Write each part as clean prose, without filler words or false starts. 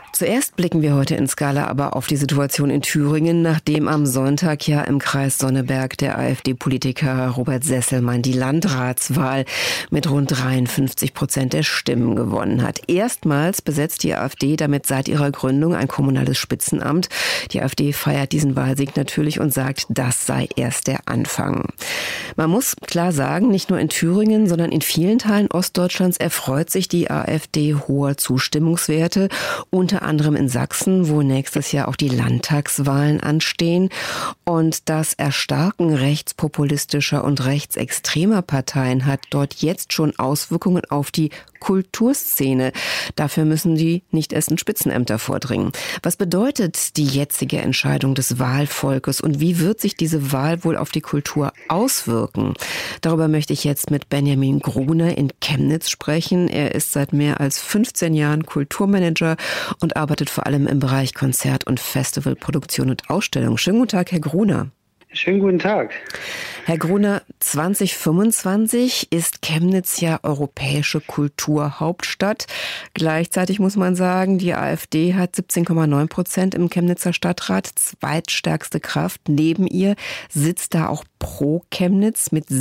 Zuerst blicken wir heute in Skala aber auf die Situation in Thüringen, nachdem am Sonntag ja im Kreis Sonneberg der AfD-Politiker Robert Sesselmann die Landratswahl mit rund 53% der Stimmen gewonnen hat. Erstmals besetzt die AfD damit seit ihrer Gründung ein kommunales Spitzenamt. Die AfD feiert diesen Wahlsieg natürlich und sagt, das sei erst der Anfang. Man muss klar sagen, nicht nur in Thüringen, sondern in vielen Teilen Ostdeutschlands erfreut sich die AfD hoher Zustimmungswerte, unter anderem in Sachsen, wo nächstes Jahr auch die Landtagswahlen anstehen. Und das Erstarken rechtspopulistischer und rechtsextremer Parteien hat dort jetzt schon Auswirkungen auf die Kulturszene. Dafür müssen die nicht erst in Spitzenämter vordringen. Was bedeutet die jetzige Entscheidung des Wahlvolkes und wie wird sich diese Wahl wohl auf die Kultur auswirken? Darüber möchte ich jetzt mit Benjamin Gruner in Chemnitz sprechen. Er ist seit mehr als 15 Jahren Kulturmanager und arbeitet vor allem im Bereich Konzert- und Festivalproduktion und Ausstellung. Schönen guten Tag, Herr Gruner. Schönen guten Tag. Herr Gruner, 2025 ist Chemnitz ja europäische Kulturhauptstadt. Gleichzeitig muss man sagen, die AfD hat 17,9% im Chemnitzer Stadtrat, zweitstärkste Kraft. Neben ihr sitzt da auch Pro Chemnitz mit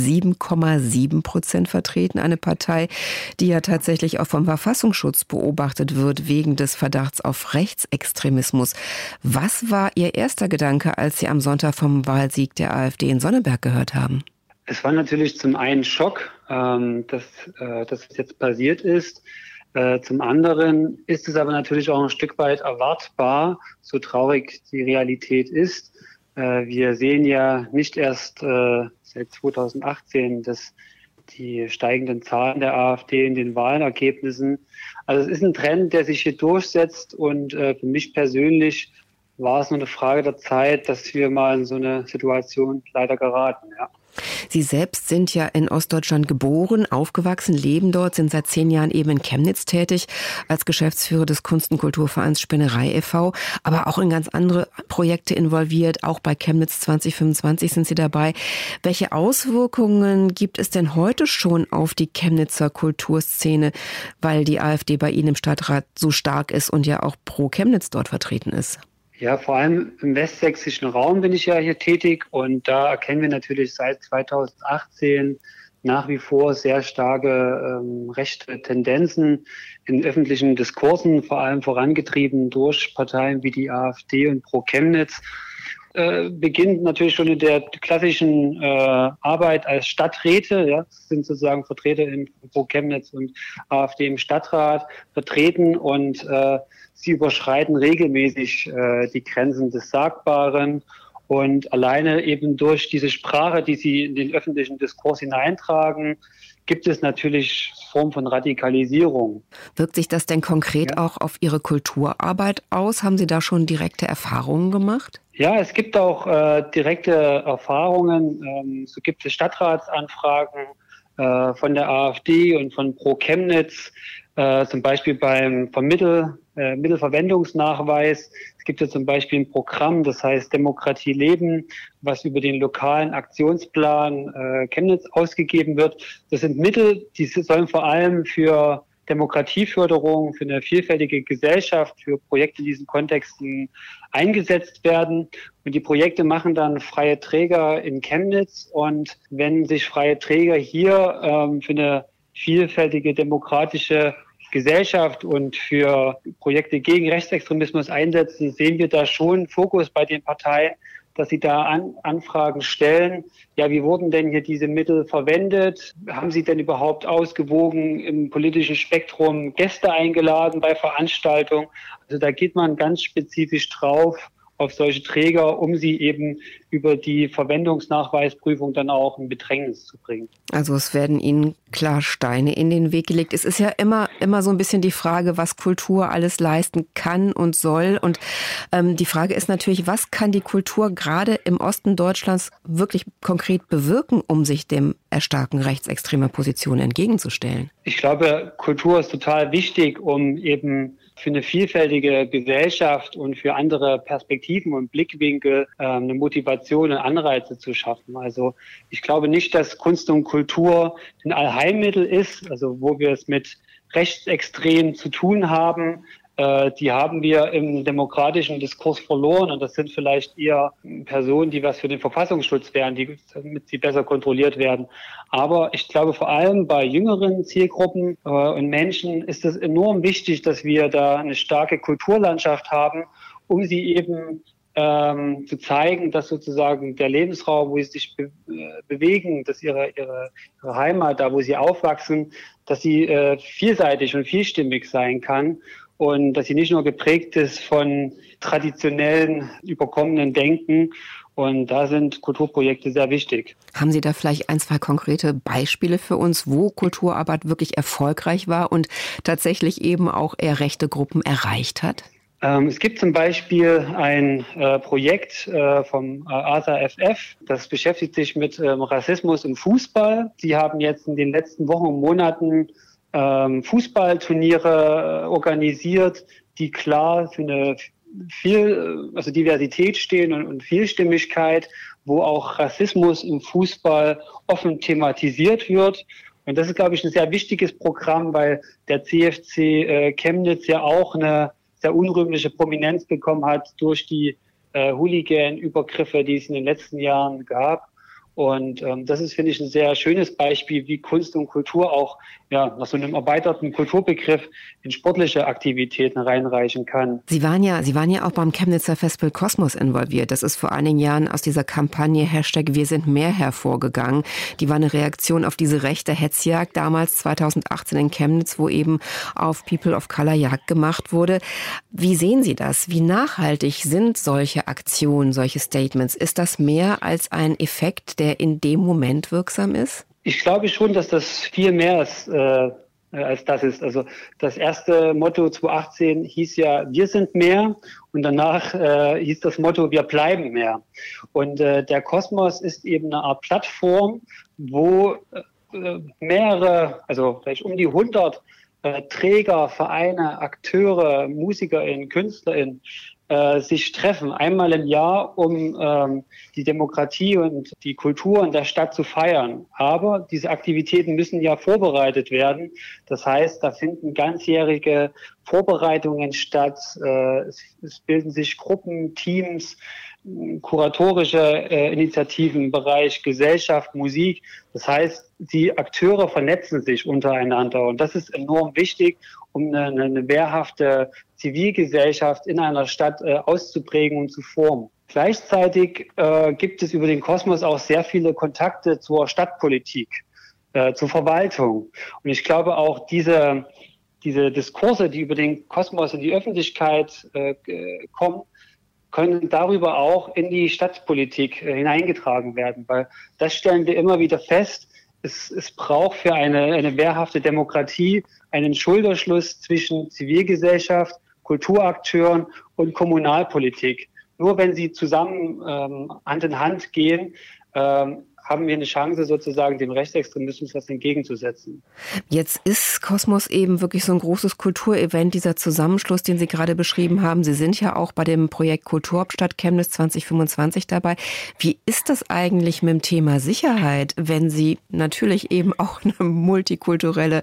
7,7% vertreten. Eine Partei, die ja tatsächlich auch vom Verfassungsschutz beobachtet wird wegen des Verdachts auf Rechtsextremismus. Was war Ihr erster Gedanke, als Sie am Sonntag vom Wahlsieg der AfD in Sonneberg gehört haben? Es war natürlich zum einen Schock, dass es jetzt passiert ist. Zum anderen ist es aber natürlich auch ein Stück weit erwartbar, so traurig die Realität ist. Wir sehen ja nicht erst seit 2018, dass die steigenden Zahlen der AfD in den Wahlergebnissen. Also es ist ein Trend, der sich hier durchsetzt und für mich persönlich war es nur eine Frage der Zeit, dass wir mal in so eine Situation leider geraten, ja. Sie selbst sind ja in Ostdeutschland geboren, aufgewachsen, leben dort, sind seit 10 Jahren eben in Chemnitz tätig, als Geschäftsführer des Kunst- und Kulturvereins Spinnerei e.V., aber auch in ganz andere Projekte involviert. Auch bei Chemnitz 2025 sind Sie dabei. Welche Auswirkungen gibt es denn heute schon auf die Chemnitzer Kulturszene, weil die AfD bei Ihnen im Stadtrat so stark ist und ja auch pro Chemnitz dort vertreten ist? Ja, vor allem im westsächsischen Raum bin ich ja hier tätig und da erkennen wir natürlich seit 2018 nach wie vor sehr starke rechte Tendenzen in öffentlichen Diskursen, vor allem vorangetrieben durch Parteien wie die AfD und Pro Chemnitz. Beginnt natürlich schon in der klassischen Arbeit als Stadträte, ja, sind sozusagen Vertreter in Pro Chemnitz und AfD im Stadtrat vertreten und sie überschreiten regelmäßig die Grenzen des Sagbaren und alleine eben durch diese Sprache, die sie in den öffentlichen Diskurs hineintragen, gibt es natürlich Formen von Radikalisierung. Wirkt sich das denn konkret auch auf Ihre Kulturarbeit aus? Haben Sie da schon direkte Erfahrungen gemacht? Ja, es gibt auch direkte Erfahrungen. So gibt es Stadtratsanfragen von der AfD und von Pro Chemnitz, zum Beispiel beim Mittelverwendungsnachweis. Es gibt ja zum Beispiel ein Programm, das heißt Demokratie leben, was über den lokalen Aktionsplan Chemnitz ausgegeben wird. Das sind Mittel, die sollen vor allem für Demokratieförderung, für eine vielfältige Gesellschaft, für Projekte in diesen Kontexten eingesetzt werden. Und die Projekte machen dann freie Träger in Chemnitz. Und wenn sich freie Träger hier für eine vielfältige demokratische Gesellschaft und für Projekte gegen Rechtsextremismus einsetzen, sehen wir da schon Fokus bei den Parteien, dass sie da Anfragen stellen. Ja, wie wurden denn hier diese Mittel verwendet? Haben Sie denn überhaupt ausgewogen im politischen Spektrum Gäste eingeladen bei Veranstaltungen? Also da geht man ganz spezifisch drauf auf solche Träger, um sie eben über die Verwendungsnachweisprüfung dann auch in Bedrängnis zu bringen. Also es werden Ihnen klar Steine in den Weg gelegt. Es ist ja immer so ein bisschen die Frage, was Kultur alles leisten kann und soll. Und die Frage ist natürlich, was kann die Kultur gerade im Osten Deutschlands wirklich konkret bewirken, um sich dem Erstarken rechtsextremer Positionen entgegenzustellen? Ich glaube, Kultur ist total wichtig, um eben für eine vielfältige Gesellschaft und für andere Perspektiven und Blickwinkel eine Motivation und Anreize zu schaffen. Also ich glaube nicht, dass Kunst und Kultur ein Allheilmittel ist, also wo wir es mit Rechtsextremen zu tun haben, die haben wir im demokratischen Diskurs verloren. Und das sind vielleicht eher Personen, die was für den Verfassungsschutz wären, damit sie besser kontrolliert werden. Aber ich glaube, vor allem bei jüngeren Zielgruppen und Menschen ist es enorm wichtig, dass wir da eine starke Kulturlandschaft haben, um sie eben zu zeigen, dass sozusagen der Lebensraum, wo sie sich bewegen, dass ihre Heimat, da wo sie aufwachsen, dass sie vielseitig und vielstimmig sein kann und dass sie nicht nur geprägt ist von traditionellen, überkommenen Denken. Und da sind Kulturprojekte sehr wichtig. Haben Sie da vielleicht ein, zwei konkrete Beispiele für uns, wo Kulturarbeit wirklich erfolgreich war und tatsächlich eben auch eher rechte Gruppen erreicht hat? Es gibt zum Beispiel ein Projekt vom ASAFF, das beschäftigt sich mit Rassismus im Fußball. Sie haben jetzt in den letzten Wochen und Monaten Fußballturniere organisiert, die klar für eine Diversität stehen und Vielstimmigkeit, wo auch Rassismus im Fußball offen thematisiert wird. Und das ist, glaube ich, ein sehr wichtiges Programm, weil der CFC Chemnitz ja auch eine sehr unrühmliche Prominenz bekommen hat durch die Hooligan-Übergriffe, die es in den letzten Jahren gab. Und das ist, finde ich, ein sehr schönes Beispiel, wie Kunst und Kultur auch nach so einem erweiterten Kulturbegriff in sportliche Aktivitäten reinreichen kann. Sie waren ja auch beim Chemnitzer Festspiel Kosmos involviert. Das ist vor einigen Jahren aus dieser Kampagne #WirSindMehr hervorgegangen. Die war eine Reaktion auf diese rechte Hetzjagd damals 2018 in Chemnitz, wo eben auf People of Color Jagd gemacht wurde. Wie sehen Sie das? Wie nachhaltig sind solche Aktionen, solche Statements? Ist das mehr als ein Effekt, der in dem Moment wirksam ist? Ich glaube schon, dass das viel mehr ist, als das ist. Also das erste Motto 2018 hieß ja, wir sind mehr, und danach hieß das Motto, wir bleiben mehr. Und der Kosmos ist eben eine Art Plattform, wo mehrere, also vielleicht um die 100 Träger, Vereine, Akteure, MusikerInnen, KünstlerInnen sich treffen, einmal im Jahr, um die Demokratie und die Kultur in der Stadt zu feiern. Aber diese Aktivitäten müssen ja vorbereitet werden. Das heißt, da finden ganzjährige Vorbereitungen statt. Es bilden sich Gruppen, Teams, kuratorische Initiativen im Bereich Gesellschaft, Musik. Das heißt, die Akteure vernetzen sich untereinander. Und das ist enorm wichtig, um eine wehrhafte Zivilgesellschaft in einer Stadt auszuprägen und zu formen. Gleichzeitig gibt es über den Kosmos auch sehr viele Kontakte zur Stadtpolitik, zur Verwaltung. Und ich glaube auch diese Diskurse, die über den Kosmos in die Öffentlichkeit kommen, können darüber auch in die Stadtpolitik hineingetragen werden, weil das stellen wir immer wieder fest. Es braucht für eine wehrhafte Demokratie einen Schulterschluss zwischen Zivilgesellschaft, Kulturakteuren und Kommunalpolitik. Nur wenn sie zusammen Hand in Hand gehen, haben wir eine Chance, sozusagen dem Rechtsextremismus was entgegenzusetzen. Jetzt ist Kosmos eben wirklich so ein großes Kulturevent, dieser Zusammenschluss, den Sie gerade beschrieben haben. Sie sind ja auch bei dem Projekt Kulturhauptstadt Chemnitz 2025 dabei. Wie ist das eigentlich mit dem Thema Sicherheit, wenn Sie natürlich eben auch eine multikulturelle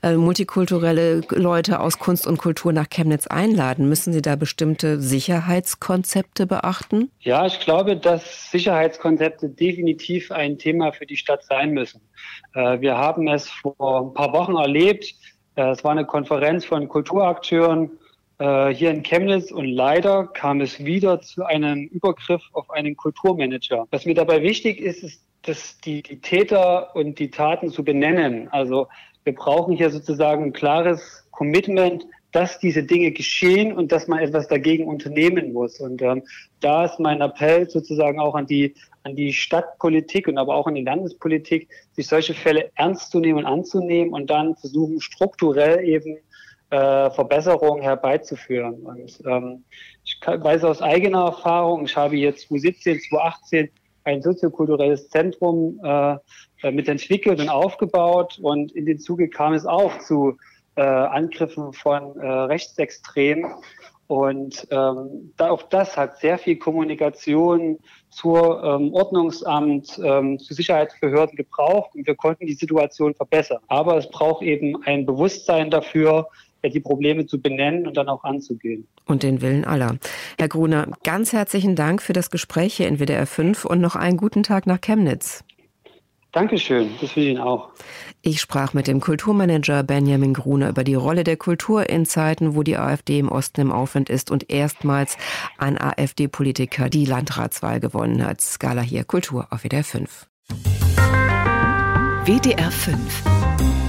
Leute aus Kunst und Kultur nach Chemnitz einladen? Müssen Sie da bestimmte Sicherheitskonzepte beachten? Ja, ich glaube, dass Sicherheitskonzepte definitiv ein Thema für die Stadt sein müssen. Wir haben es vor ein paar Wochen erlebt. Es war eine Konferenz von Kulturakteuren hier in Chemnitz und leider kam es wieder zu einem Übergriff auf einen Kulturmanager. Was mir dabei wichtig ist, ist, dass die Täter und die Taten zu benennen. Also wir brauchen hier sozusagen ein klares Commitment, dass diese Dinge geschehen und dass man etwas dagegen unternehmen muss. Und da ist mein Appell sozusagen auch an die Stadtpolitik und aber auch an die Landespolitik, sich solche Fälle ernst zu nehmen und anzunehmen und dann versuchen, strukturell eben Verbesserungen herbeizuführen. Und ich weiß aus eigener Erfahrung, ich habe jetzt 2017, 2018 ein soziokulturelles Zentrum mitentwickelt und aufgebaut, und in dem Zuge kam es auch zu Angriffen von Rechtsextremen. Und auch das hat sehr viel Kommunikation zur Ordnungsamt, zu Sicherheitsbehörden gebraucht, und wir konnten die Situation verbessern. Aber es braucht eben ein Bewusstsein dafür, die Probleme zu benennen und dann auch anzugehen. Und den Willen aller. Herr Gruner, ganz herzlichen Dank für das Gespräch hier in WDR 5 und noch einen guten Tag nach Chemnitz. Dankeschön, das will ich Ihnen auch. Ich sprach mit dem Kulturmanager Benjamin Gruner über die Rolle der Kultur in Zeiten, wo die AfD im Osten im Aufwind ist und erstmals ein AfD-Politiker die Landratswahl gewonnen hat. Skala hier, Kultur auf WDR 5. WDR 5